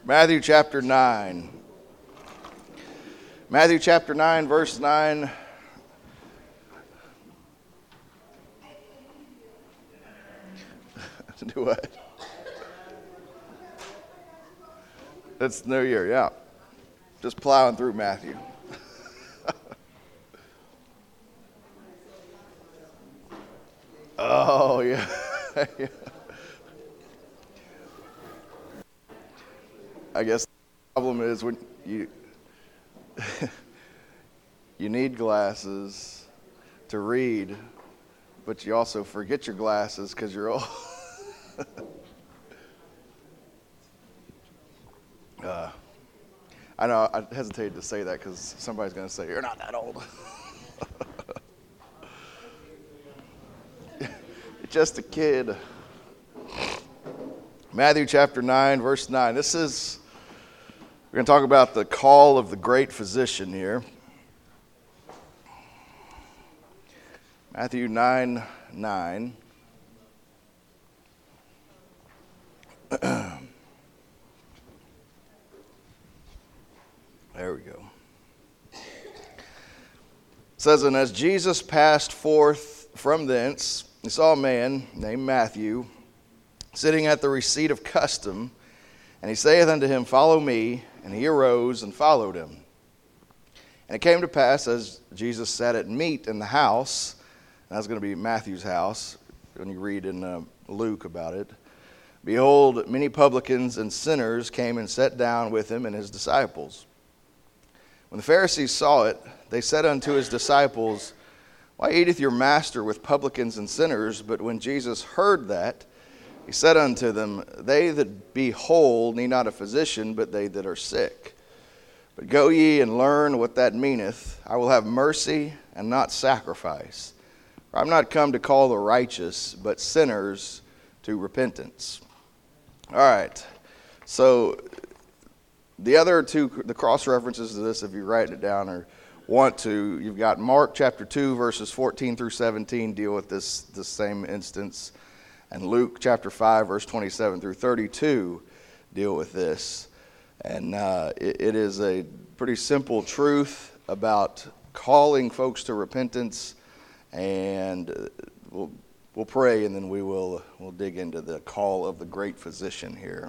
Matthew chapter 9. Matthew chapter 9, verse 9. Do what? It's New Year, yeah. Just plowing through Matthew. Oh, yeah. Yeah. I guess the problem is when you need glasses to read, but you also forget your glasses because you're old. I know, I hesitated to say that because somebody's going to say, you're not that old. You're just a kid. Matthew chapter 9, verse 9. We're going to talk about the call of the great physician here. Matthew 9, 9. There we go. It says, and as Jesus passed forth from thence, he saw a man named Matthew sitting at the receipt of custom, and he saith unto him, follow me. And he arose and followed him. And it came to pass, as Jesus sat at meat in the house, and that's going to be Matthew's house, when you read in Luke about it, behold, many publicans and sinners came and sat down with him and his disciples. When the Pharisees saw it, they said unto his disciples, why eateth your master with publicans and sinners? But when Jesus heard that, he said unto them, they that be whole need not a physician, but they that are sick. But go ye and learn what that meaneth. I will have mercy and not sacrifice. For I am not come to call the righteous, but sinners to repentance. All right. So the other two, the cross references to this, if you write it down or want to, you've got Mark chapter 2, verses 14 through 17 deal with this same instance. And Luke chapter 5, verse 27 through 32 deal with this. And it is a pretty simple truth about calling folks to repentance. And we'll pray, and then we'll dig into the call of the great physician here.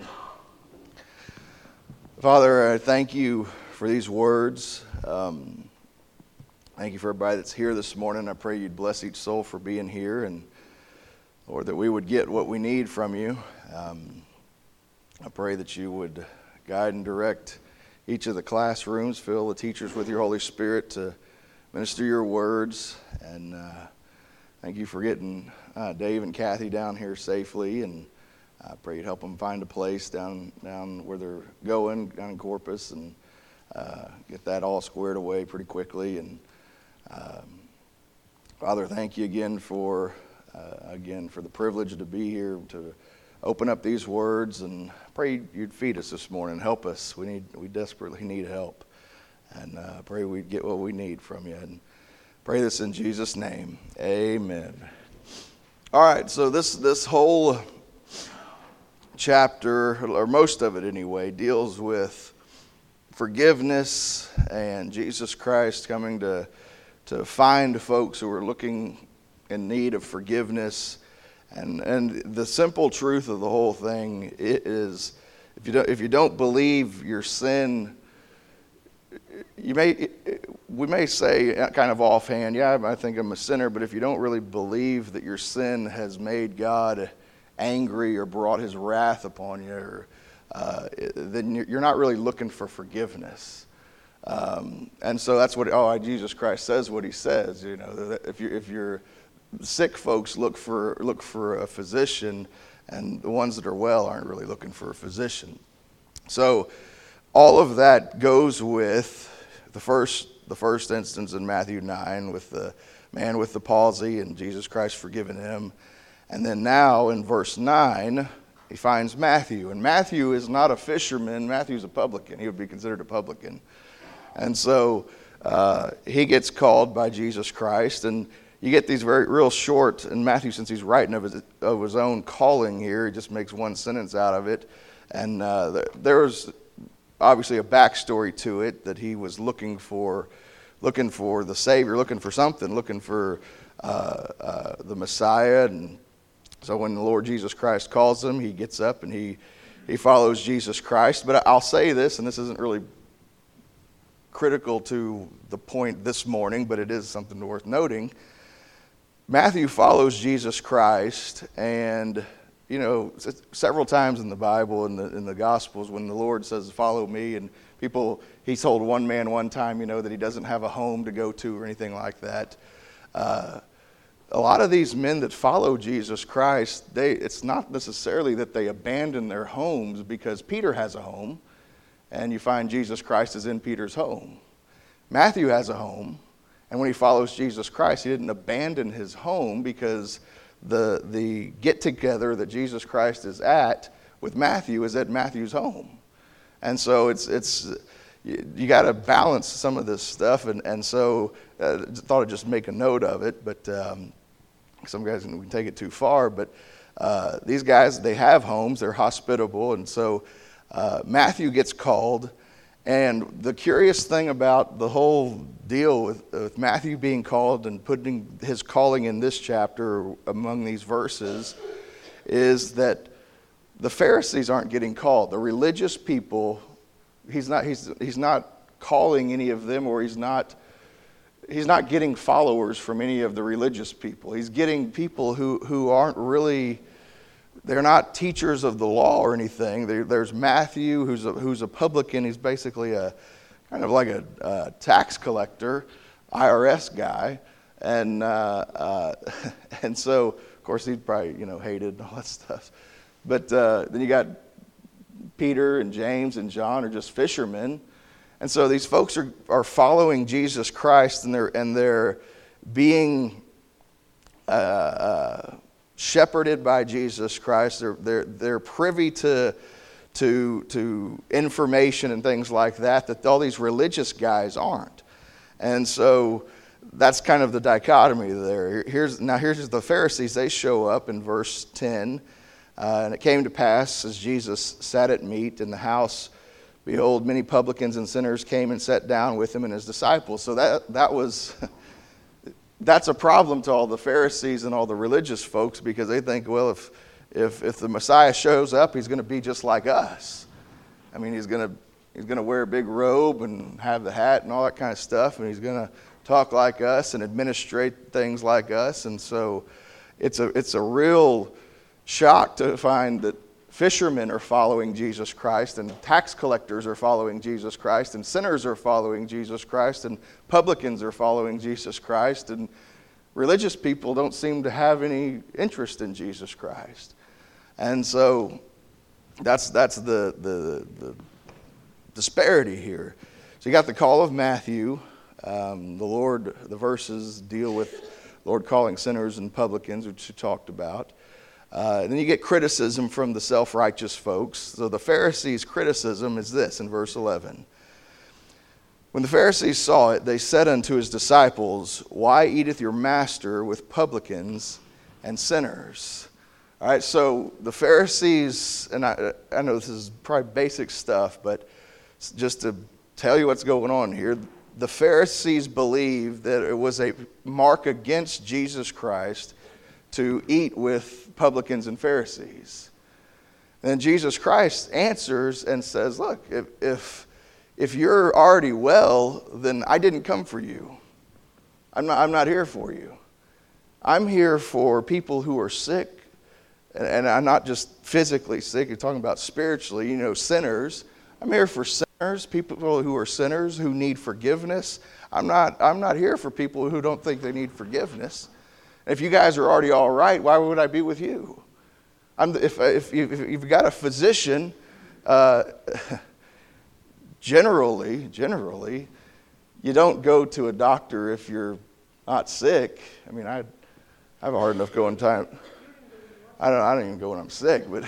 Father, I thank you for these words. Thank you for everybody that's here this morning. I pray you'd bless each soul for being here, and Lord, that we would get what we need from you. I pray that you would guide and direct each of the classrooms, fill the teachers with your Holy Spirit to minister your words. And thank you for getting Dave and Kathy down here safely. And I pray you'd help them find a place down where they're going, down in Corpus, and get that all squared away pretty quickly. And Father, thank you again for the privilege to be here, to open up these words, and pray you'd feed us this morning. Help us. We desperately need help. And pray we'd get what we need from you. And pray this in Jesus' name. Amen. All right, so this whole chapter, or most of it anyway, deals with forgiveness and Jesus Christ coming to find folks who are looking in need of forgiveness. And the simple truth of the whole thing is, if you don't believe your sin, we may say kind of offhand, yeah, I think I'm a sinner, but if you don't really believe that your sin has made God angry or brought his wrath upon you, then you're not really looking for forgiveness. And so that's what Jesus Christ says what he says. You know, that if you're sick, folks look for a physician, and the ones that are well aren't really looking for a physician. So all of that goes with the first instance in Matthew 9 with the man with the palsy and Jesus Christ forgiving him. And then now in verse 9, he finds Matthew. And Matthew is not a fisherman. Matthew's a publican. He would be considered a publican. And so he gets called by Jesus Christ. And you get these real short, and Matthew, since he's writing of his own calling here, he just makes one sentence out of it. And there was obviously a backstory to it, that he was looking for the Savior, looking for something, looking for the Messiah. And so when the Lord Jesus Christ calls him, he gets up and he follows Jesus Christ. But I'll say this, and this isn't really critical to the point this morning, but it is something worth noting. Matthew follows Jesus Christ, and several times in the Bible, in the Gospels, when the Lord says, "Follow me," and he told one man one time, that he doesn't have a home to go to or anything like that. A lot of these men that follow Jesus Christ, it's not necessarily that they abandon their homes, because Peter has a home, and you find Jesus Christ is in Peter's home. Matthew has a home, and when he follows Jesus Christ, he didn't abandon his home, because the get-together that Jesus Christ is at with Matthew is at Matthew's home. And so you got to balance some of this stuff, and so thought I'd just make a note of it, but some guys, we can take it too far, but these guys, they have homes, they're hospitable, and so Matthew gets called. And the curious thing about the whole deal with Matthew being called and putting his calling in this chapter among these verses is that the Pharisees aren't getting called. The religious people, he's not calling any of them, or he's not getting followers from any of the religious people. He's getting people who aren't really, they're not teachers of the law or anything. There's Matthew, who's a publican. He's basically a kind of like a tax collector, IRS guy, and so of course he's probably hated and all that stuff. But then you got Peter and James and John are just fishermen, and so these folks are following Jesus Christ, and they're being shepherded by Jesus Christ. They're privy to information and things like that all these religious guys aren't. And so that's kind of the dichotomy there. Here's the Pharisees. They show up in verse 10. And it came to pass, as Jesus sat at meat in the house, behold, many publicans and sinners came and sat down with him and his disciples. So that's a problem to all the Pharisees and all the religious folks, because they think, well, if the Messiah shows up, he's going to be just like us. I mean, he's going to wear a big robe and have the hat and all that kind of stuff, and he's going to talk like us and administrate things like us. And so it's a real shock to find that fishermen are following Jesus Christ, and tax collectors are following Jesus Christ, and sinners are following Jesus Christ, and publicans are following Jesus Christ, and religious people don't seem to have any interest in Jesus Christ. And so that's the disparity here. So you got the call of Matthew. The verses deal with Lord calling sinners and publicans, which you talked about. And then you get criticism from the self-righteous folks. So the Pharisees' criticism is this in verse 11. When the Pharisees saw it, they said unto his disciples, "Why eateth your master with publicans and sinners?" All right, so the Pharisees, and I know this is probably basic stuff, but just to tell you what's going on here, the Pharisees believed that it was a mark against Jesus Christ to eat with publicans and Pharisees. And Jesus Christ answers and says, look, if you're already well, then I didn't come for you. I'm not here for you. I'm here for people who are sick, and I'm not just physically sick. You're talking about spiritually, sinners. I'm here for sinners, people who are sinners who need forgiveness. I'm not here for people who don't think they need forgiveness. If you guys are already all right, why would I be with you? If you've got a physician, generally, you don't go to a doctor if you're not sick. I mean, I have a hard enough going time. I don't even go when I'm sick, but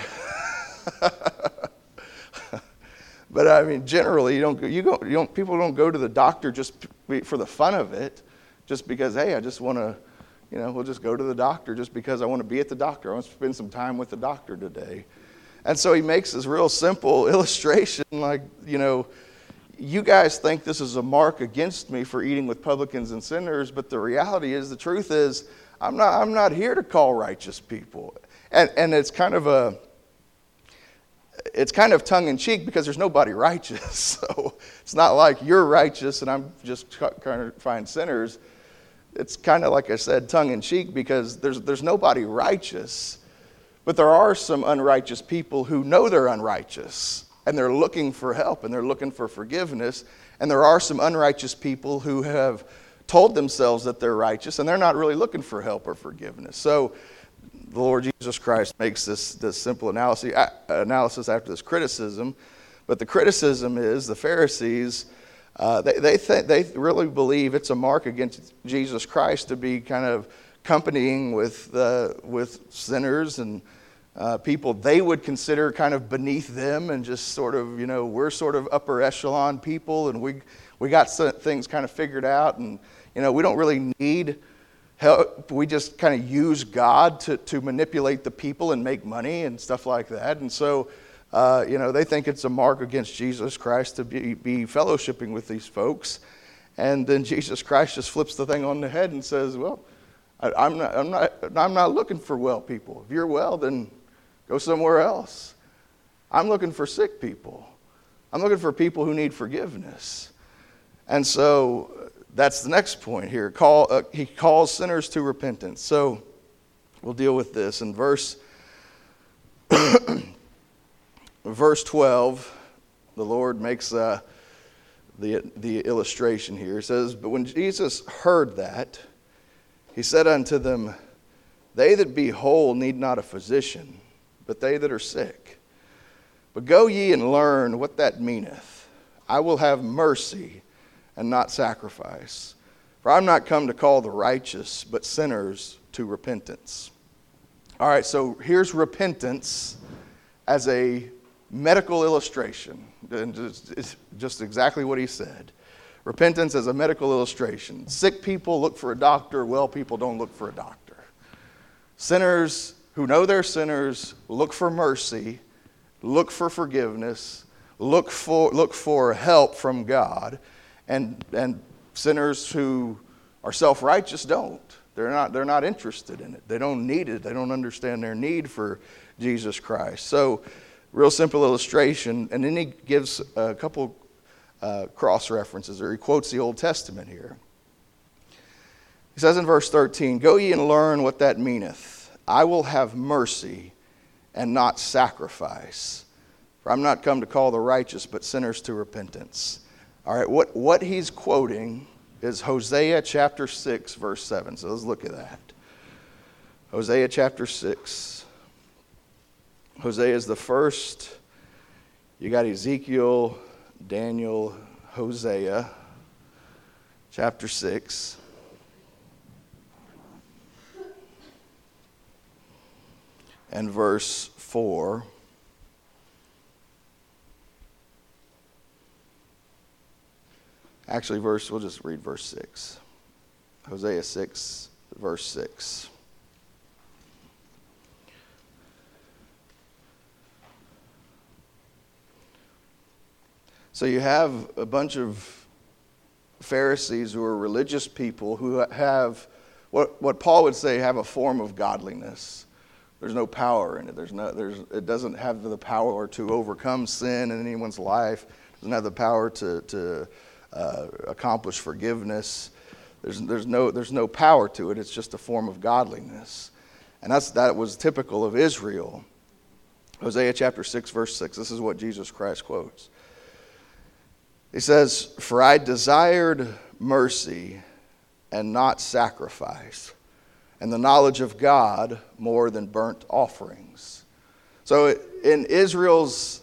but I mean, generally, people don't go to the doctor just for the fun of it, just because, hey, I just want to. We'll just go to the doctor just because I want to be at the doctor. I want to spend some time with the doctor today. And so he makes this real simple illustration, like, you guys think this is a mark against me for eating with publicans and sinners, but the reality is, the truth is, I'm not here to call righteous people. And it's kind of tongue-in-cheek because there's nobody righteous. So it's not like you're righteous and I'm just trying to find sinners. It's kind of, like I said, tongue-in-cheek because there's nobody righteous. But there are some unrighteous people who know they're unrighteous, and they're looking for help, and they're looking for forgiveness. And there are some unrighteous people who have told themselves that they're righteous, and they're not really looking for help or forgiveness. So the Lord Jesus Christ makes this simple analysis after this criticism. But the criticism is the Pharisees, they really believe it's a mark against Jesus Christ to be kind of companying with sinners and people they would consider kind of beneath them, and just sort of, we're sort of upper echelon people, and we got things kind of figured out, and we don't really need help. We just kind of use God to manipulate the people and make money and stuff like that. And so they think it's a mark against Jesus Christ to be fellowshipping with these folks. And then Jesus Christ just flips the thing on the head and says, well, I'm not looking for well people. If you're well, then go somewhere else. I'm looking for sick people. I'm looking for people who need forgiveness. And so that's the next point here. He calls sinners to repentance. So we'll deal with this in verse 12. The Lord makes the illustration here. It says, "But when Jesus heard that, he said unto them, They that be whole need not a physician, but they that are sick. But go ye and learn what that meaneth. I will have mercy and not sacrifice. For I'm not come to call the righteous, but sinners to repentance." All right, so here's repentance as a medical illustration. And it's just exactly what he said. Repentance as a medical illustration. Sick people look for a doctor. Well people don't look for a doctor. Sinners who know they're sinners look for mercy, look for forgiveness, look for help from God. And sinners who are self-righteous don't. They're not interested in it. They don't need it. They don't understand their need for Jesus Christ. So, real simple illustration. And then he gives a couple cross references, or he quotes the Old Testament here. He says in verse 13, "Go ye and learn what that meaneth. I will have mercy and not sacrifice. For I'm not come to call the righteous, but sinners to repentance." All right, what he's quoting is Hosea chapter 6, verse 7. So let's look at that. Hosea chapter 6. Hosea is the first. You got Ezekiel, Daniel, Hosea, chapter 6. And verse 4. Actually, we'll just read verse 6. Hosea 6, verse 6. So you have a bunch of Pharisees who are religious people who have what Paul would say have a form of godliness. There's no power in it. It doesn't have the power to overcome sin in anyone's life. It doesn't have the power to accomplish forgiveness. There's no power to it. It's just a form of godliness, and that was typical of Israel. Hosea chapter 6, verse 6. This is what Jesus Christ quotes. He says, "For I desired mercy and not sacrifice, and the knowledge of God more than burnt offerings." So in Israel's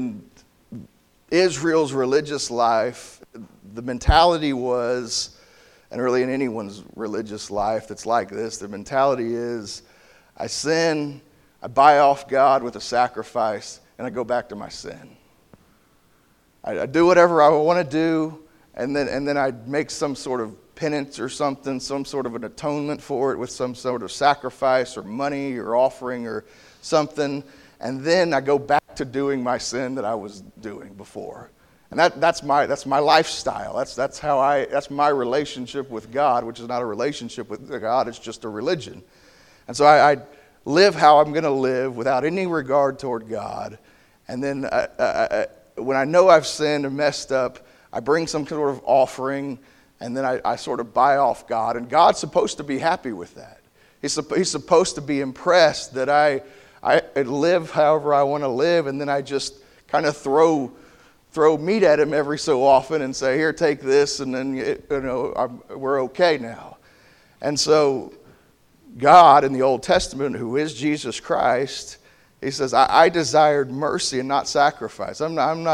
religious life, the mentality was, and really in anyone's religious life that's like this, the mentality is, I sin, I buy off God with a sacrifice, and I go back to my sin. I do whatever I want to do, and then I make some sort of penance or something, some sort of an atonement for it with some sort of sacrifice or money or offering or something, and then I go back to doing my sin that I was doing before. And that's my lifestyle. That's my relationship with God, which is not a relationship with God, it's just a religion. And so I live how I'm going to live without any regard toward God. And then when I know I've sinned and messed up, I bring some sort of offering, and then I sort of buy off God. And God's supposed to be happy with that. He's supposed to be impressed that I live however I want to live, and then I just kind of throw meat at him every so often and say, here, take this, and then we're okay now. And so God in the Old Testament, who is Jesus Christ, he says, I desired mercy and not sacrifice.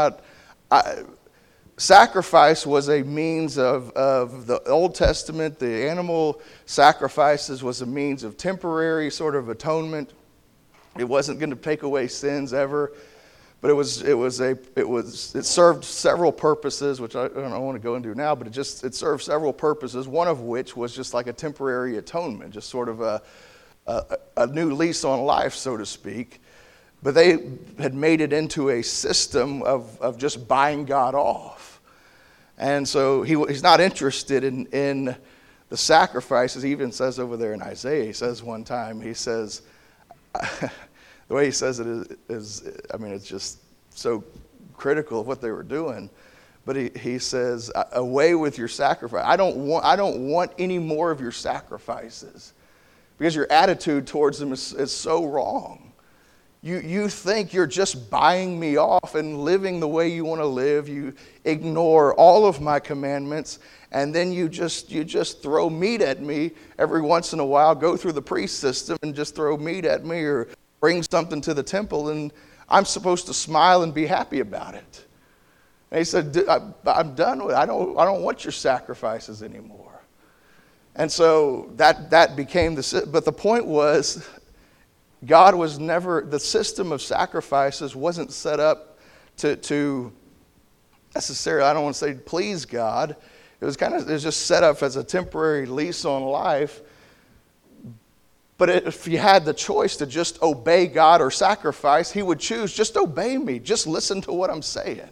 Sacrifice was a means of the Old Testament. The animal sacrifices was a means of temporary sort of atonement. It wasn't going to take away sins ever, but it served several purposes, which I don't want to go into now. But it served several purposes. One of which was just like a temporary atonement, just sort of a new lease on life, so to speak. But they had made it into a system of just buying God off. And so he's not interested in the sacrifices. He even says over there in Isaiah, he says one time, he says, the way he says it is it's just so critical of what they were doing. But he says, away with your sacrifice. I don't want any more of your sacrifices, because your attitude towards them is so wrong. You think you're just buying me off and living the way you want to live. You ignore all of my commandments, and then you just throw meat at me every once in a while, go through the priest system and just throw meat at me or bring something to the temple, and I'm supposed to smile and be happy about it. And he said, I'm done with it. I don't want your sacrifices anymore. And so that became but the point was, God was never, the system of sacrifices wasn't set up to necessarily, I don't want to say please God. It was just set up as a temporary lease on life. But if you had the choice to just obey God or sacrifice, he would choose, just obey me. Just listen to what I'm saying.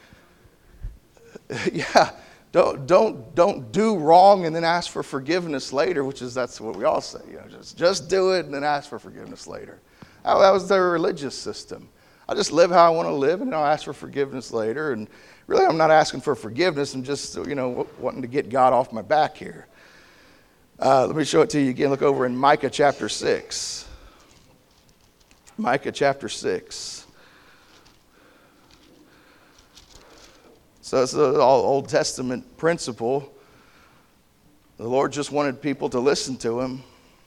Yeah. Don't do wrong and then ask for forgiveness later, that's what we all say. Just do it and then ask for forgiveness later. That was their religious system. I'll just live how I want to live, and I'll ask for forgiveness later. And really, I'm not asking for forgiveness. I'm just wanting to get God off my back here. Let me show it to you again. Look over in Micah chapter 6. Micah chapter 6. So it's an Old Testament principle. The Lord just wanted people to listen to him,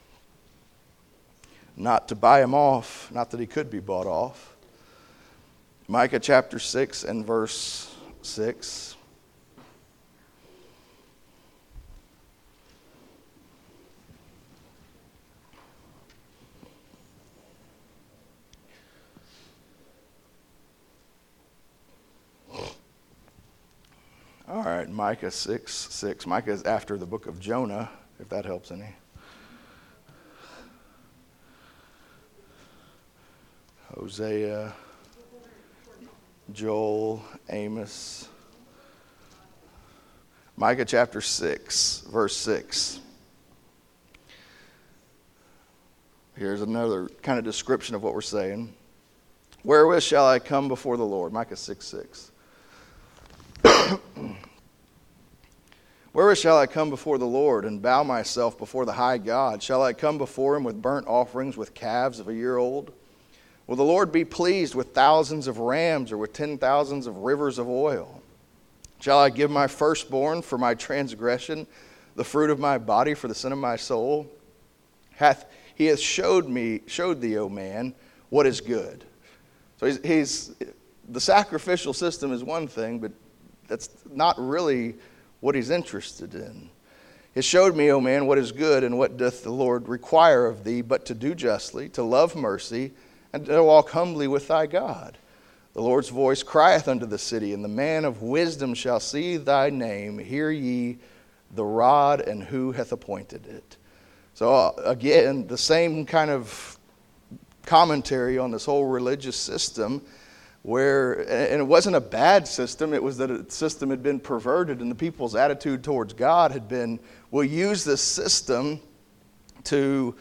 not to buy him off, not that he could be bought off. Micah chapter 6 and verse 6. All right, Micah 6:6. Micah is after the book of Jonah, if that helps any. Hosea, Joel, Amos. Micah chapter 6, verse 6. Here's another kind of description of what we're saying. Wherewith shall I come before the Lord? Micah 6:6. Wherewith shall I come before the Lord and bow myself before the high God? Shall I come before him with burnt offerings, with calves of a year old? Will the Lord be pleased with thousands of rams, or with 10,000s of rivers of oil? Shall I give my firstborn for my transgression, the fruit of my body for the sin of my soul? He hath showed thee, O man, what is good. So the sacrificial system is one thing, but that's not really what he's interested in. He showed me, O man, what is good, and what doth the Lord require of thee, but to do justly, to love mercy, and to walk humbly with thy God. The Lord's voice crieth unto the city, and the man of wisdom shall see thy name. Hear ye the rod, and who hath appointed it. So again, the same kind of commentary on this whole religious system and it wasn't a bad system, it was that the system had been perverted and the people's attitude towards God had been, we'll use this system to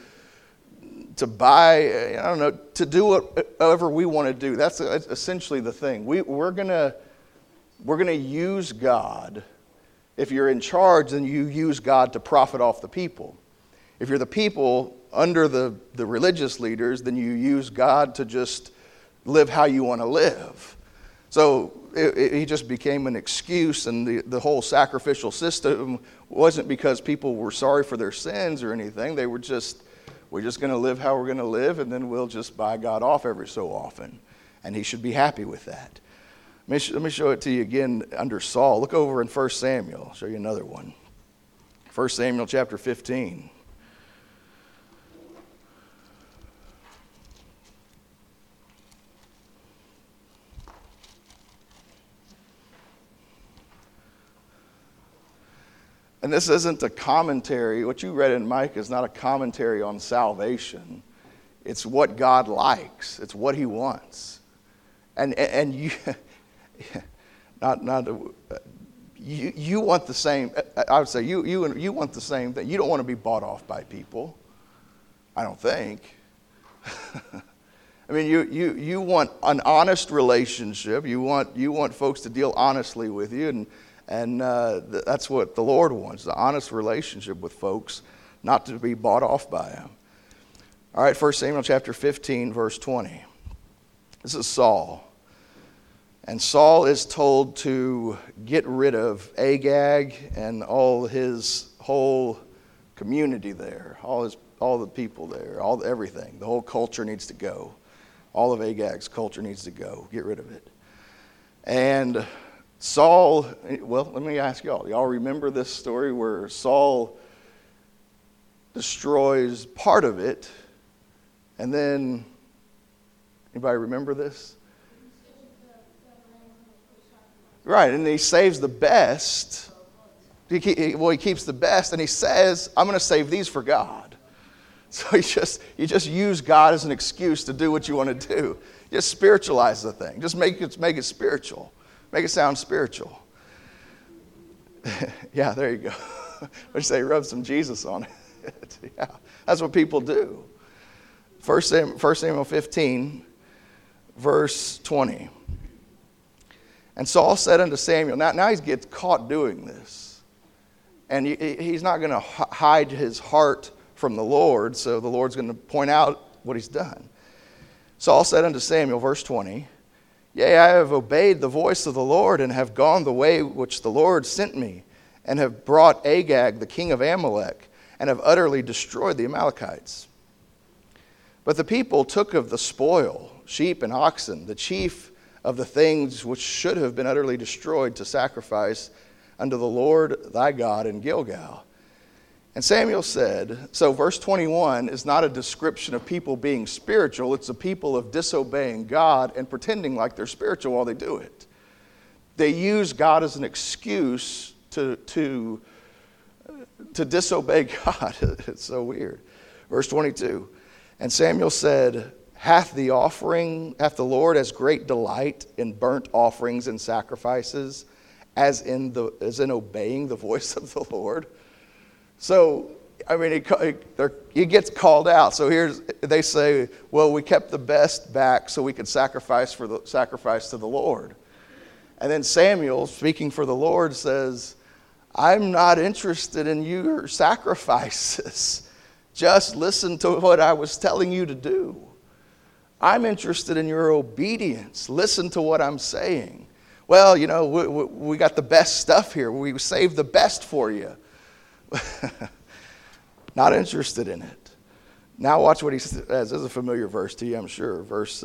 buy, I don't know, to do whatever we want to do. That's essentially the thing. We're gonna use God. If you're in charge, then you use God to profit off the people. If you're the people under the religious leaders, then you use God to just live how you want to live. So he just became an excuse, and the whole sacrificial system wasn't because people were sorry for their sins or anything. They were just, we're just going to live how we're going to live, and then we'll just buy God off every so often. And he should be happy with that. Let me show it to you again under Saul. Look over in 1 Samuel. I'll show you another one. 1 Samuel chapter 15. And this isn't a commentary. What you read in Micah is not a commentary on salvation. It's what God likes. It's what he wants. And you, you want the same. I would say you want the same thing. You don't want to be bought off by people. I don't think. I mean, you want an honest relationship. You want folks to deal honestly with you, and that's what the Lord wants, the honest relationship with folks, not to be bought off by them. All right, 1 Samuel chapter 15, verse 20. This is Saul. And Saul is told to get rid of Agag and all his whole community there, all the people there, everything. The whole culture needs to go. All of Agag's culture needs to go. Get rid of it. And Saul, well, let me ask y'all. Y'all remember this story where Saul destroys part of it, and then, anybody remember this? Right, and he saves the best. He keeps the best, and he says, I'm going to save these for God. So you just use God as an excuse to do what you want to do. Just spiritualize the thing. Just make it spiritual. Make it sound spiritual. Yeah, there you go. What you say? Rub some Jesus on it. Yeah, that's what people do. 1 Samuel 15, verse 20. And Saul said unto Samuel, now he gets caught doing this. And he's not going to hide his heart from the Lord, so the Lord's going to point out what he's done. Saul said unto Samuel, verse 20, Yea, I have obeyed the voice of the Lord, and have gone the way which the Lord sent me, and have brought Agag, the king of Amalek, and have utterly destroyed the Amalekites. But the people took of the spoil, sheep and oxen, the chief of the things which should have been utterly destroyed, to sacrifice unto the Lord thy God in Gilgal. And Samuel said, so verse 21 is not a description of people being spiritual, it's a people of disobeying God and pretending like they're spiritual while they do it. They use God as an excuse to disobey God. It's so weird. Verse 22, and Samuel said, Hath the Lord as great delight in burnt offerings and sacrifices as in obeying the voice of the Lord? So, I mean, he gets called out. So they say, well, we kept the best back so we could sacrifice to the Lord. And then Samuel, speaking for the Lord, says, I'm not interested in your sacrifices. Just listen to what I was telling you to do. I'm interested in your obedience. Listen to what I'm saying. Well, we got the best stuff here. We saved the best for you. Not interested in it. Now watch what he says. This is a familiar verse to you, I'm sure. Verse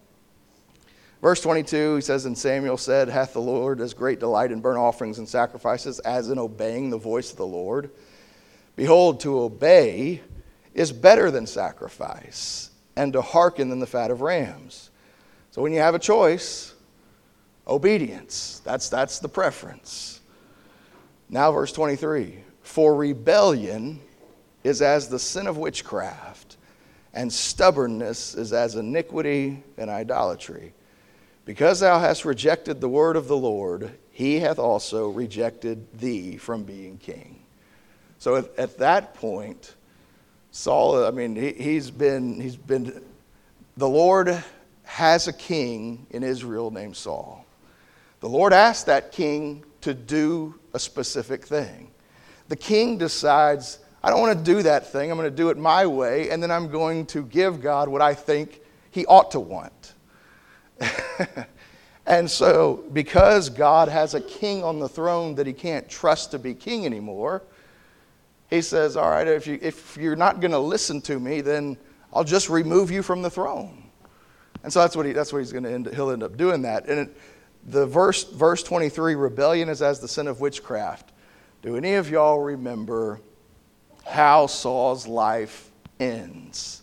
22, he says, And Samuel said, Hath the Lord as great delight in burnt offerings and sacrifices as in obeying the voice of the Lord? Behold, to obey is better than sacrifice, and to hearken than the fat of rams. So when you have a choice, obedience. That's the preference. Now verse 23. For rebellion is as the sin of witchcraft, and stubbornness is as iniquity and idolatry. Because thou hast rejected the word of the Lord, he hath also rejected thee from being king. So at that point, Saul, I mean, he's been, the Lord has a king in Israel named Saul. The Lord asked that king to do a specific thing. The king decides, I don't want to do that thing. I'm going to do it my way, and then I'm going to give God what I think he ought to want. And so, because God has a king on the throne that he can't trust to be king anymore, he says, all right, if you're not going to listen to me, then I'll just remove you from the throne. And so that's what he's going to end. He'll end up doing that. And the verse 23, rebellion is as the sin of witchcraft. Do any of y'all remember how Saul's life ends?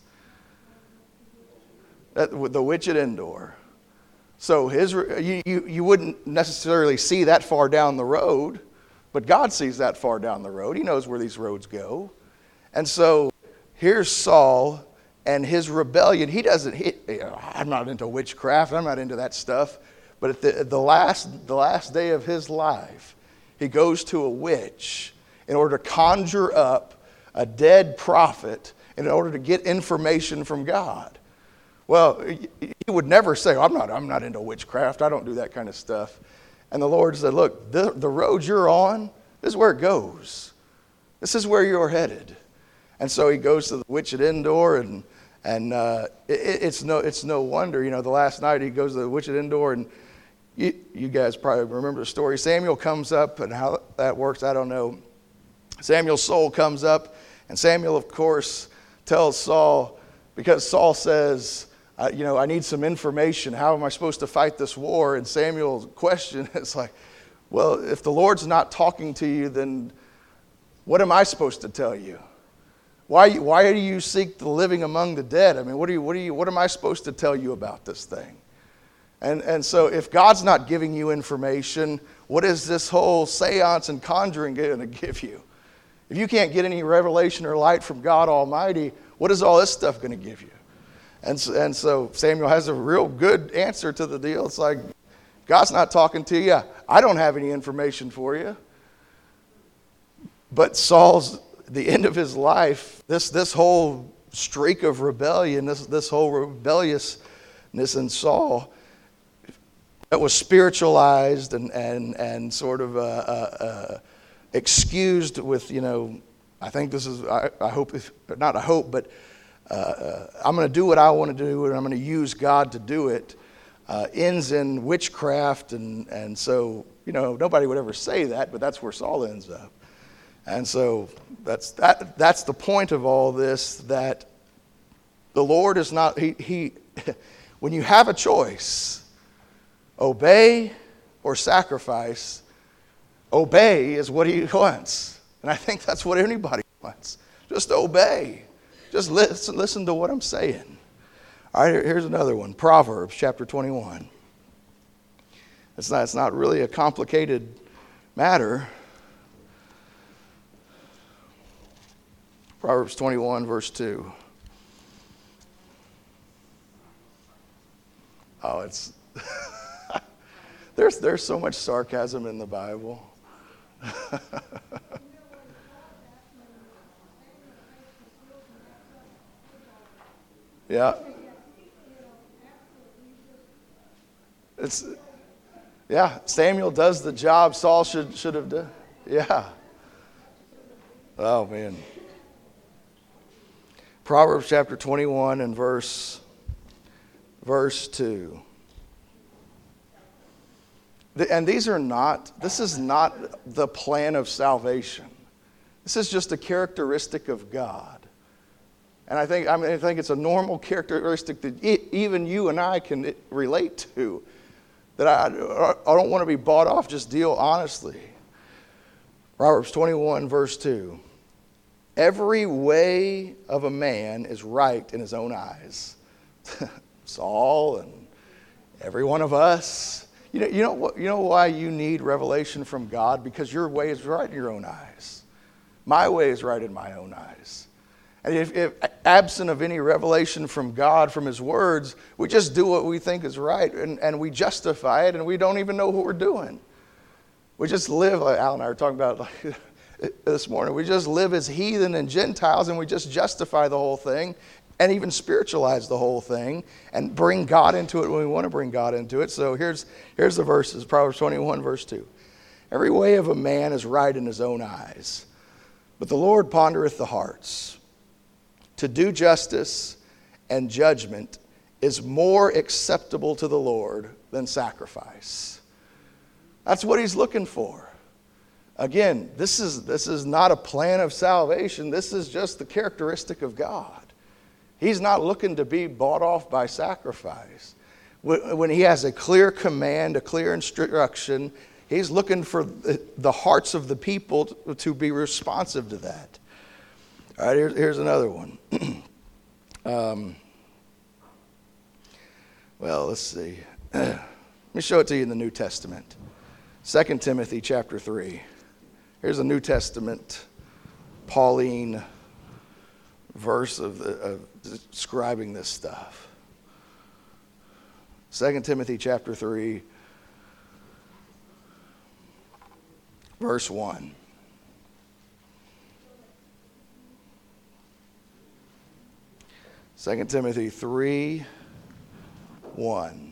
The witch at Endor. So you wouldn't necessarily see that far down the road, but God sees that far down the road. He knows where these roads go. And so here's Saul and his rebellion. I'm not into witchcraft. I'm not into that stuff. But at the last day of his life, he goes to a witch in order to conjure up a dead prophet in order to get information from God. Well, he would never say, I'm not into witchcraft. I don't do that kind of stuff. And the Lord said, look, the road you're on, this is where it goes. This is where you're headed. And so he goes to the witch at Endor, and it's no wonder, the last night he goes to the witch at Endor, and you guys probably remember the story. Samuel comes up, and how that works, I don't know. Samuel's soul comes up, and Samuel, of course, tells Saul, because Saul says, I need some information. How am I supposed to fight this war? And Samuel's question is like, well, if the Lord's not talking to you, then what am I supposed to tell you? Why do you seek the living among the dead? I mean, what am I supposed to tell you about this thing? And so if God's not giving you information, what is this whole seance and conjuring going to give you? If you can't get any revelation or light from God Almighty, what is all this stuff going to give you? And so Samuel has a real good answer to the deal. It's like, God's not talking to you. I don't have any information for you. But Saul's, the end of his life, this whole streak of rebellion, this whole rebelliousness in Saul, that was spiritualized and sort of excused with, I think this is, I hope, not I hope, but I'm going to do what I want to do, and I'm going to use God to do it, ends in witchcraft. And so, nobody would ever say that, but that's where Saul ends up. And so that's the point of all this, that the Lord is not, he when you have a choice, obey or sacrifice, obey is what he wants. And I think that's what anybody wants. Just obey. Just listen to what I'm saying. All right, here's another one. Proverbs chapter 21. It's not really a complicated matter. Proverbs 21, verse 2. Oh, it's there's so much sarcasm in the Bible. Yeah. Samuel does the job Saul should have done. Yeah. Oh man. Proverbs chapter 21 and verse 2. And this is not the plan of salvation. This is just a characteristic of God. And I think it's a normal characteristic that even you and I can relate to. That I don't want to be bought off, just deal honestly. Proverbs 21, verse 2. Every way of a man is right in his own eyes. Saul and every one of us. You know why you need revelation from God? Because your way is right in your own eyes. My way is right in my own eyes. And if absent of any revelation from God, from his words, we just do what we think is right, and we justify it, and we don't even know what we're doing. We just live, like Al and I were talking about this morning, we just live as heathen and Gentiles, and we just justify the whole thing, and even spiritualize the whole thing, and bring God into it when we want to bring God into it. So here's the verses, Proverbs 21, verse 2. Every way of a man is right in his own eyes, but the Lord pondereth the hearts. To do justice and judgment is more acceptable to the Lord than sacrifice. That's what he's looking for. Again, this is not a plan of salvation. This is just the characteristic of God. He's not looking to be bought off by sacrifice. When he has a clear command, a clear instruction, he's looking for the hearts of the people to be responsive to that. All right, here's another one. Well, let's see. Let me show it to you in the New Testament. 2 Timothy chapter 3. Here's a New Testament Pauline verse of describing this stuff. 2 Timothy chapter 3, verse 1. Second Timothy 3, 1.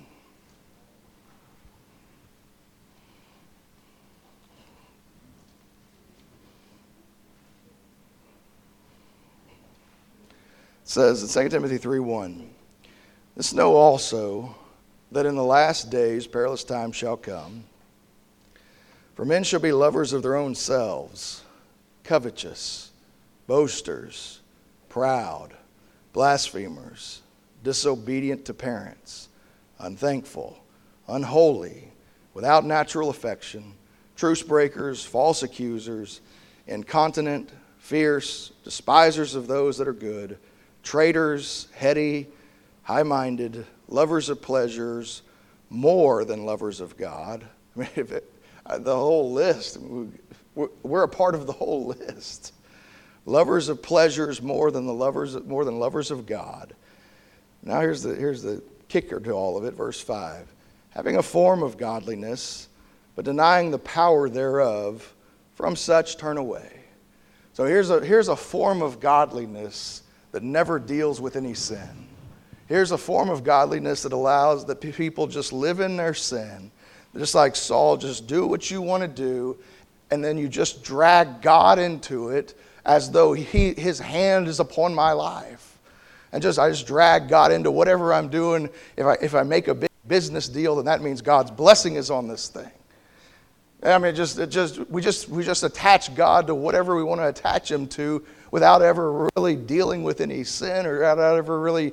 It says in 2 Timothy 3:1, this know also that in the last days perilous times shall come. For men shall be lovers of their own selves, covetous, boasters, proud, blasphemers, disobedient to parents, unthankful, unholy, without natural affection, truce breakers, false accusers, incontinent, fierce, despisers of those that are good, traitors, heady, high-minded, lovers of pleasures, more than lovers of God. I mean, the whole list, we're a part of the whole list. Lovers of pleasures more than lovers of God. Now here's the kicker to all of it, verse 5. Having a form of godliness, but denying the power thereof, from such turn away. So here's a form of godliness that never deals with any sin. Here's a form of godliness that allows that people just live in their sin. Just like Saul, just do what you want to do, and then you just drag God into it as though his hand is upon my life. And I just drag God into whatever I'm doing. If I make a big business deal, then that means God's blessing is on this thing. I mean, we just attach God to whatever we want to attach him to without ever really dealing with any sin or without ever really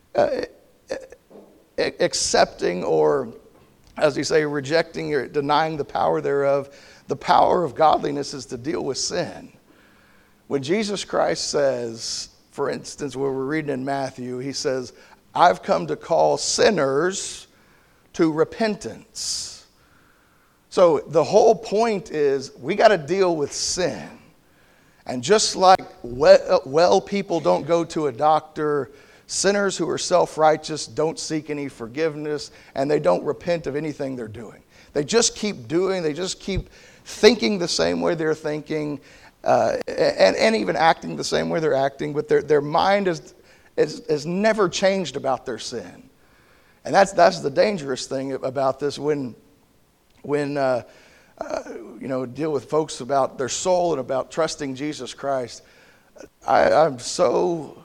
accepting or, as we say, rejecting or denying the power thereof. The power of godliness is to deal with sin. When Jesus Christ says, for instance, where we're reading in Matthew, he says, I've come to call sinners to repentance. So the whole point is we got to deal with sin. And just like well people don't go to a doctor, sinners who are self-righteous don't seek any forgiveness, and they don't repent of anything they're doing. They just keep doing, they just keep thinking the same way they're thinking, and even acting the same way they're acting, but their mind is never changed about their sin. And that's the dangerous thing about this when deal with folks about their soul and about trusting Jesus Christ. I'm so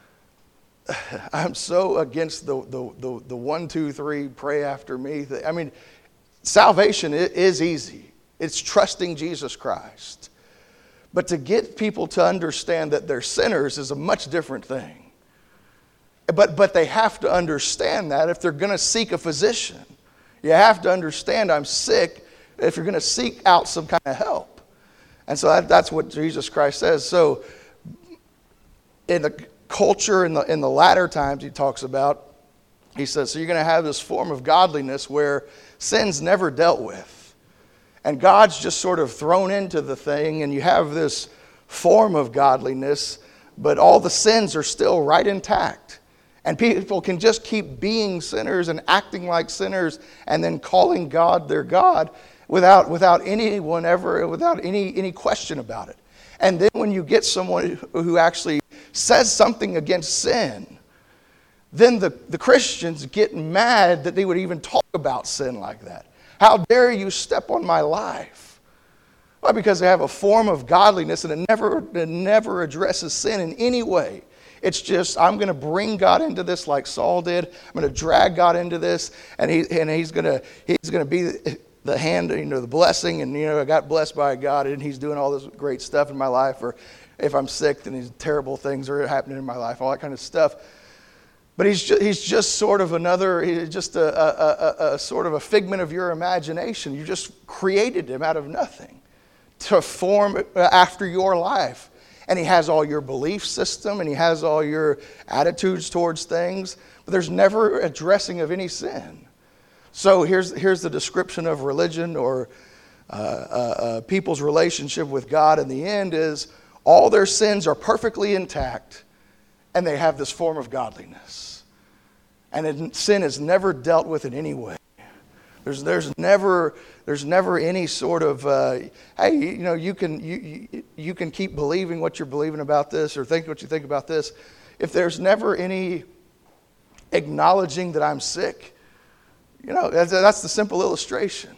against the 1, 2, 3 pray after me thing. I mean, salvation is easy. It's trusting Jesus Christ. But to get people to understand that they're sinners is a much different thing. But they have to understand that if they're going to seek a physician. You have to understand I'm sick if you're going to seek out some kind of help. And so that's what Jesus Christ says. So in the culture in the latter times he talks about, he says, so you're going to have this form of godliness where sin's never dealt with. And God's just sort of thrown into the thing, and you have this form of godliness but all the sins are still right intact. And people can just keep being sinners and acting like sinners and then calling God their God without any question about it. And then when you get someone who actually says something against sin, then the Christians get mad that they would even talk about sin like that. How dare you step on my life? Well, because they have a form of godliness and it never addresses sin in any way. It's just, I'm going to bring God into this like Saul did. I'm going to drag God into this, and he's going to be the hand, the blessing, and I got blessed by God, and he's doing all this great stuff in my life. Or if I'm sick, then these terrible things are happening in my life, all that kind of stuff. But he's just sort of a sort of a figment of your imagination. You just created him out of nothing to form after your life. And he has all your belief system, and he has all your attitudes towards things, but there's never addressing of any sin. So here's the description of religion or people's relationship with God in the end is all their sins are perfectly intact, and they have this form of godliness. And sin is never dealt with in any way. There's never any sort of hey, you can keep believing what you're believing about this or think what you think about this. If there's never any acknowledging that I'm sick, that's the simple illustration.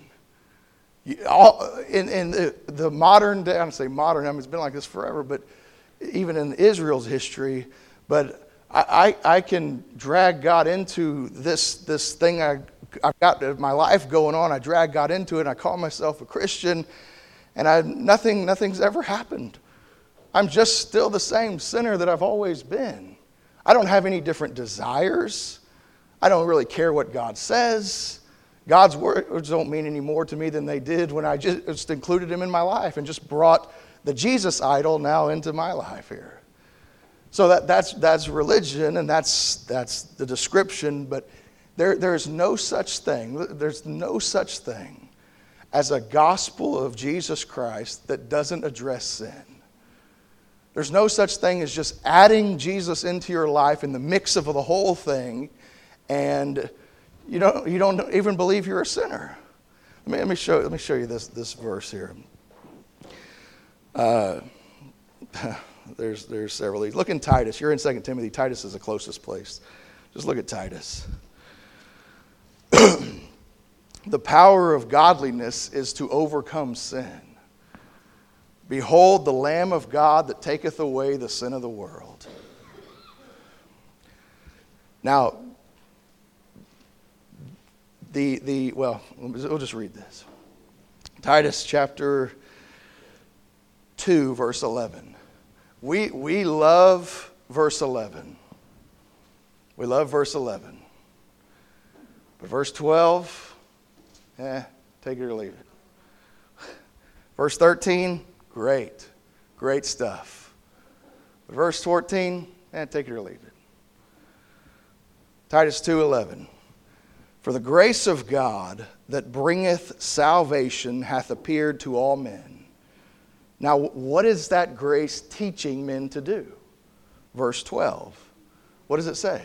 In the modern day, I don't say modern. I mean, it's been like this forever, but even in Israel's history, but I can drag God into this thing I've got my life going on. I drag God into it, and I call myself a Christian, and nothing's ever happened. I'm just still the same sinner that I've always been. I don't have any different desires. I don't really care what God says. God's words don't mean any more to me than they did when I just included him in my life and just brought the Jesus idol now into my life here. So that's religion, and that's the description, but there's no such thing as a gospel of Jesus Christ that doesn't address sin. There's no such thing as just adding Jesus into your life in the mix of the whole thing, and you don't even believe you're a sinner. Let me show you this verse here. There's several of these. Look in Titus. You're in 2 Timothy. Titus is the closest place. Just look at Titus. The power of godliness is to overcome sin. Behold, the Lamb of God that taketh away the sin of the world. Now, we'll just read this. Titus chapter 2, verse 11. We love verse 11. We love verse 11. But verse 12, take it or leave it. Verse 13, great stuff. But verse 14, take it or leave it. Titus 2:11. For the grace of God that bringeth salvation hath appeared to all men. Now, what is that grace teaching men to do? Verse 12. What does it say?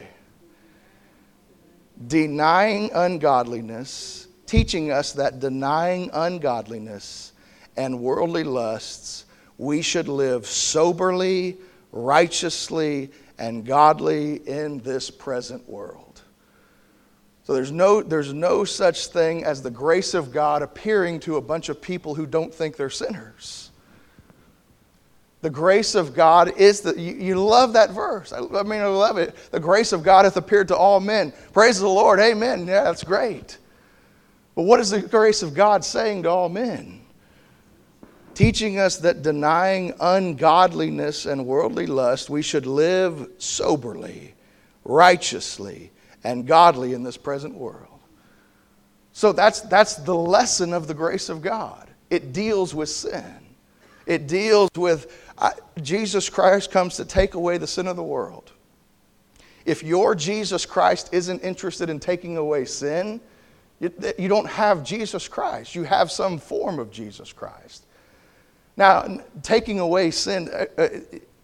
Denying ungodliness, teaching us that denying ungodliness and worldly lusts, we should live soberly, righteously, and godly in this present world. So there's no such thing as the grace of God appearing to a bunch of people who don't think they're sinners. The grace of God is you love that verse. I love it. The grace of God hath appeared to all men. Praise the Lord. Amen. Yeah, that's great. But what is the grace of God saying to all men? Teaching us that denying ungodliness and worldly lust, we should live soberly, righteously, and godly in this present world. So that's the lesson of the grace of God. It deals with sin. It deals with Jesus Christ comes to take away the sin of the world. If your Jesus Christ isn't interested in taking away sin, you don't have Jesus Christ. You have some form of Jesus Christ. Now, taking away sin,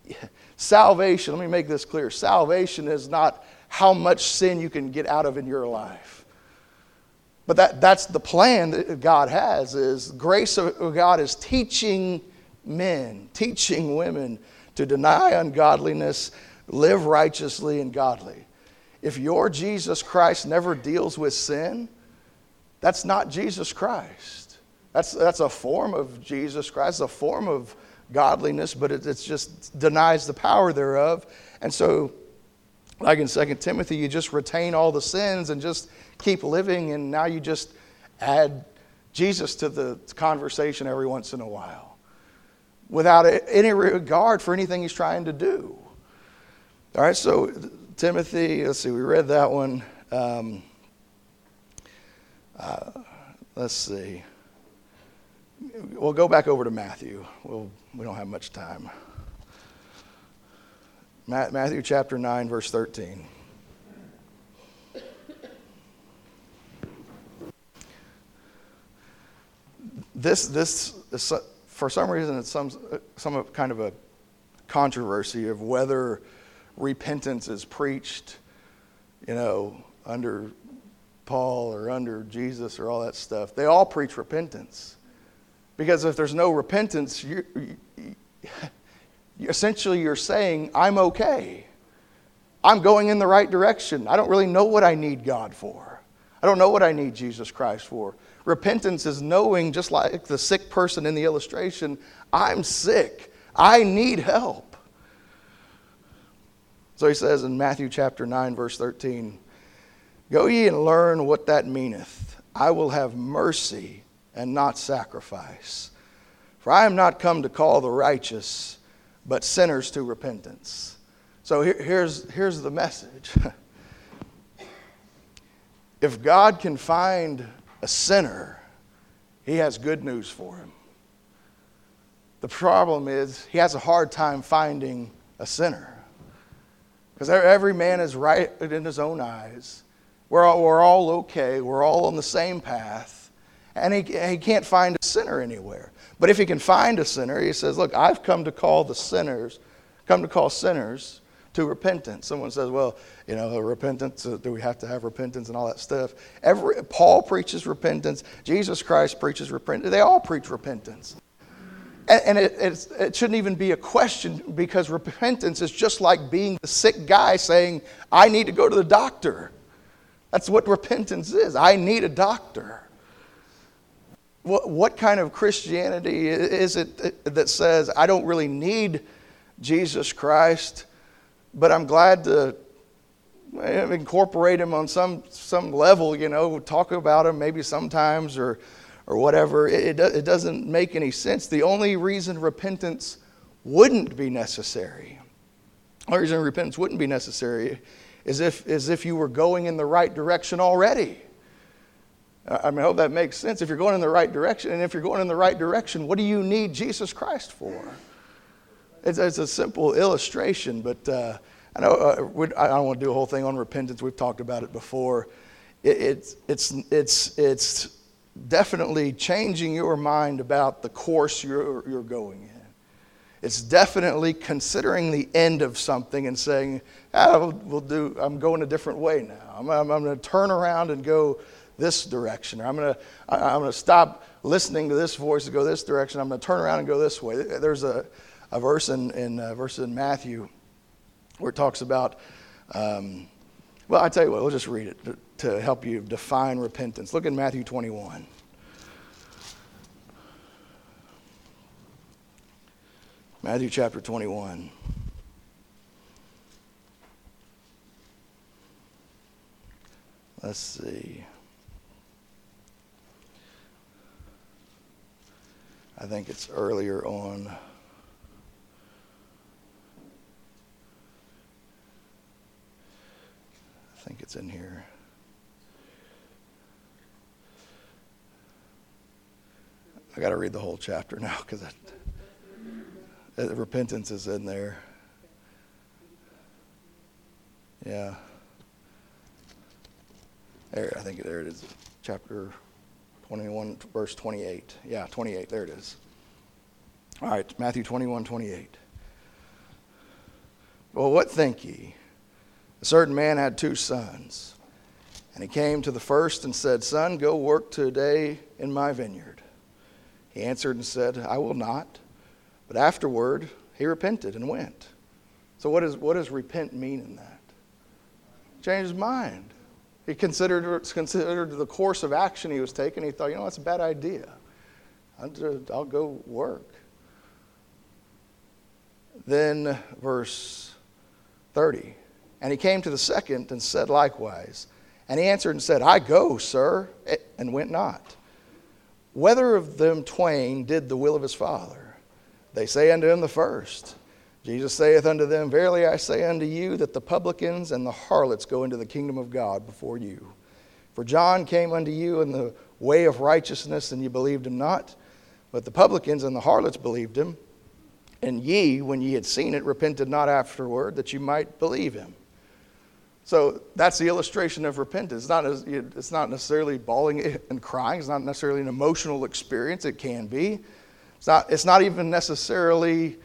salvation, let me make this clear. Salvation is not how much sin you can get out of in your life. But that's the plan that God has, is grace of God is teaching men, teaching women to deny ungodliness, live righteously and godly. If your Jesus Christ never deals with sin, that's not Jesus Christ. That's a form of Jesus Christ, a form of godliness, but it's just denies the power thereof. And so, like in 2 Timothy, you just retain all the sins and just keep living, and now you just add Jesus to the conversation every once in a while without any regard for anything he's trying to do. All right, so Timothy, let's see, we read that one. Let's see. We'll go back over to Matthew. We don't have much time. Matthew chapter 9, verse 13. This is, for some reason, it's some kind of a controversy of whether repentance is preached, under Paul or under Jesus or all that stuff. They all preach repentance. Because if there's no repentance, essentially you're saying, I'm okay. I'm going in the right direction. I don't really know what I need God for. I don't know what I need Jesus Christ for. Repentance is knowing, just like the sick person in the illustration, I'm sick. I need help. So he says in Matthew chapter 9, verse 13, Go ye and learn what that meaneth. I will have mercy and not sacrifice. For I am not come to call the righteous, but sinners to repentance. So here's the message. If God can find a sinner, he has good news for him. The problem is he has a hard time finding a sinner. Because every man is right in his own eyes. We're all okay. We're all on the same path. And he can't find a sinner anywhere. But if he can find a sinner, he says, look, I've come to call sinners to repentance. Someone says, well, repentance, do we have to have repentance and all that stuff? Paul preaches repentance. Jesus Christ preaches repentance. They all preach repentance. And it shouldn't even be a question, because repentance is just like being the sick guy saying, I need to go to the doctor. That's what repentance is. I need a doctor. What kind of Christianity is it that says, I don't really need Jesus Christ, but I'm glad to incorporate him on some level, talk about him maybe sometimes or whatever. It doesn't make any sense. The only reason repentance wouldn't be necessary, is if you were going in the right direction already. I hope that makes sense. If you're going in the right direction, and if you're going in the right direction, what do you need Jesus Christ for? It's a simple illustration, but I don't want to do a whole thing on repentance. We've talked about it before. It's definitely changing your mind about the course you're going in. It's definitely considering the end of something and saying, I'm going a different way now. I'm going to turn around and go this direction. Or I'm going to stop listening to this voice and go this direction. I'm going to turn around and go this way. There's a verse in Matthew where it talks about, I tell you what, we'll just read it to help you define repentance. Look at Matthew 21. Matthew chapter 21. Let's see. I think it's earlier on. I think it's in here. I got to read the whole chapter now because repentance is in there. Yeah. I think there it is. Chapter 21, verse 28. Yeah, 28. There it is. All right, Matthew 21, 28. Well, what think ye? A certain man had 2 sons. And he came to the first and said, Son, go work today in my vineyard. He answered and said, I will not. But afterward he repented and went. So what does repent mean in that? Change his mind. He considered the course of action he was taking. He thought, that's a bad idea. I'll go work. Then verse 30. And he came to the second and said likewise. And he answered and said, I go, sir, and went not. Whether of them twain did the will of his father? They say unto him the first. Jesus saith unto them, Verily I say unto you, that the publicans and the harlots go into the kingdom of God before you. For John came unto you in the way of righteousness, and ye believed him not. But the publicans and the harlots believed him. And ye, when ye had seen it, repented not afterward, that you might believe him. So that's the illustration of repentance. It's not necessarily bawling and crying. It's not necessarily an emotional experience. It can be. It's not even necessarily,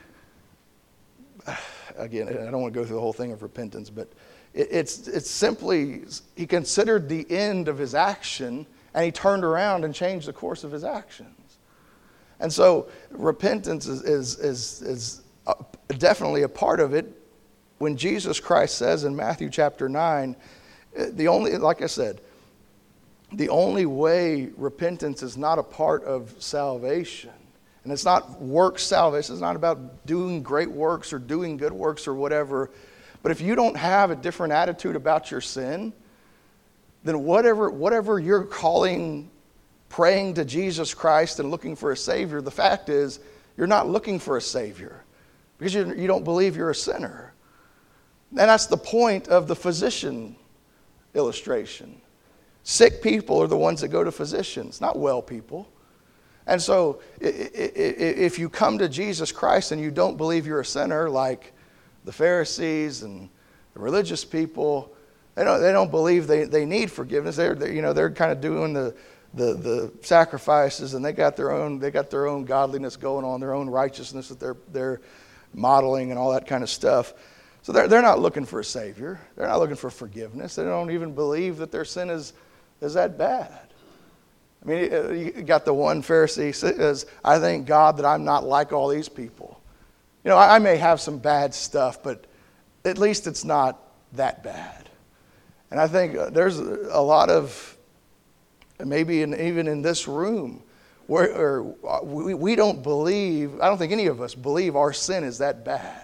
again, I don't want to go through the whole thing of repentance, but it's simply, he considered the end of his action, and he turned around and changed the course of his actions. And so repentance is definitely a part of it. When Jesus Christ says in Matthew chapter 9, like I said, the only way repentance is not a part of salvation, and it's not works salvation, it's not about doing great works or doing good works or whatever, but if you don't have a different attitude about your sin, then whatever you're calling, praying to Jesus Christ and looking for a Savior, the fact is you're not looking for a Savior because you don't believe you're a sinner. And that's the point of the physician illustration. Sick people are the ones that go to physicians, not well people. And so if you come to Jesus Christ and you don't believe you're a sinner, like the Pharisees and the religious people, they don't believe they need forgiveness. They're kind of doing the sacrifices, and they got their own godliness going on, their own righteousness that they're modeling and all that kind of stuff. So they're not looking for a Savior. They're not looking for forgiveness. They don't even believe that their sin is that bad. I mean, you got the one Pharisee says, I thank God that I'm not like all these people. I may have some bad stuff, but at least it's not that bad. And I think there's a lot of, maybe even in this room, where we don't believe, I don't think any of us believe our sin is that bad.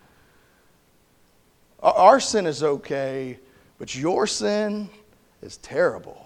Our sin is okay, but your sin is terrible.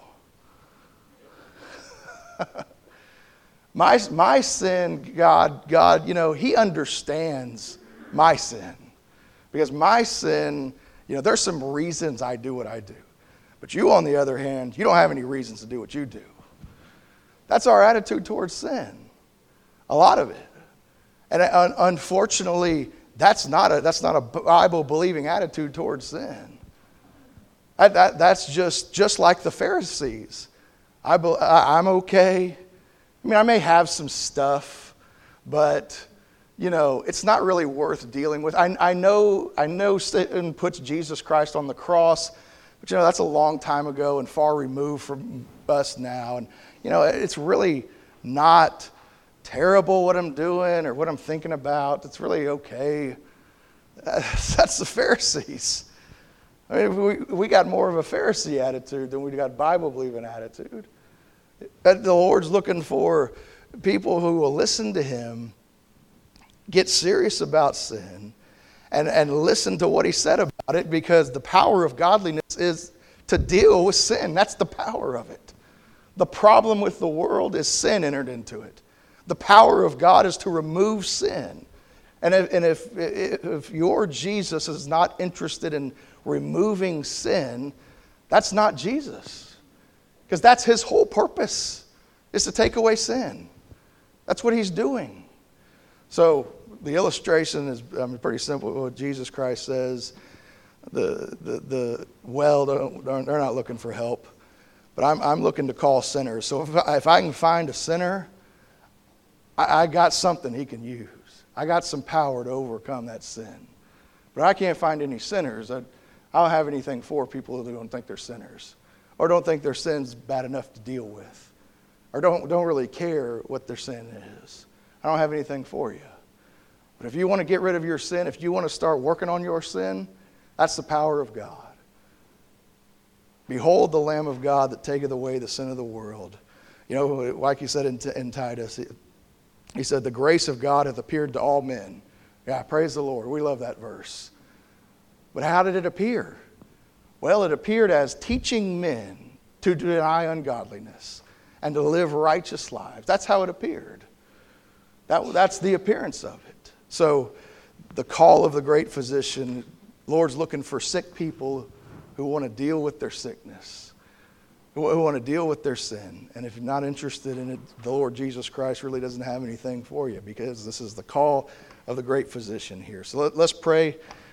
My sin, God, He understands my sin. Because my sin, there's some reasons I do what I do. But you, on the other hand, you don't have any reasons to do what you do. That's our attitude towards sin. A lot of it. And unfortunately, that's not a Bible-believing attitude towards sin. That's just like the Pharisees. I'm okay. I mean, I may have some stuff, but it's not really worth dealing with. I know Satan puts Jesus Christ on the cross, but that's a long time ago and far removed from us now. And it's really not terrible what I'm doing or what I'm thinking about. It's really okay. That's the Pharisees. I mean, we got more of a Pharisee attitude than we got Bible-believing attitude. The Lord's looking for people who will listen to Him, get serious about sin, and listen to what He said about it, because the power of godliness is to deal with sin. That's the power of it. The problem with the world is sin entered into it. The power of God is to remove sin. And if your Jesus is not interested in removing sin, that's not Jesus. Because that's His whole purpose, is to take away sin. That's what He's doing. So the illustration is pretty simple. What Jesus Christ says, the well, they're not looking for help. But I'm looking to call sinners. So if I can find a sinner, I got something he can use. I got some power to overcome that sin. But I can't find any sinners. I don't have anything for people who don't think they're sinners or don't think their sin's bad enough to deal with or don't really care what their sin is. I don't have anything for you. But if you want to get rid of your sin, if you want to start working on your sin, that's the power of God. Behold the Lamb of God that taketh away the sin of the world. You know, like he said in Titus, he said, the grace of God hath appeared to all men. Yeah, praise the Lord. We love that verse. But how did it appear? Well, it appeared as teaching men to deny ungodliness and to live righteous lives. That's how it appeared. That's the appearance of it. So the call of the great physician, Lord's looking for sick people who want to deal with their sickness, who want to deal with their sin. And if you're not interested in it, the Lord Jesus Christ really doesn't have anything for you, because this is the call of the great physician here. So let's pray,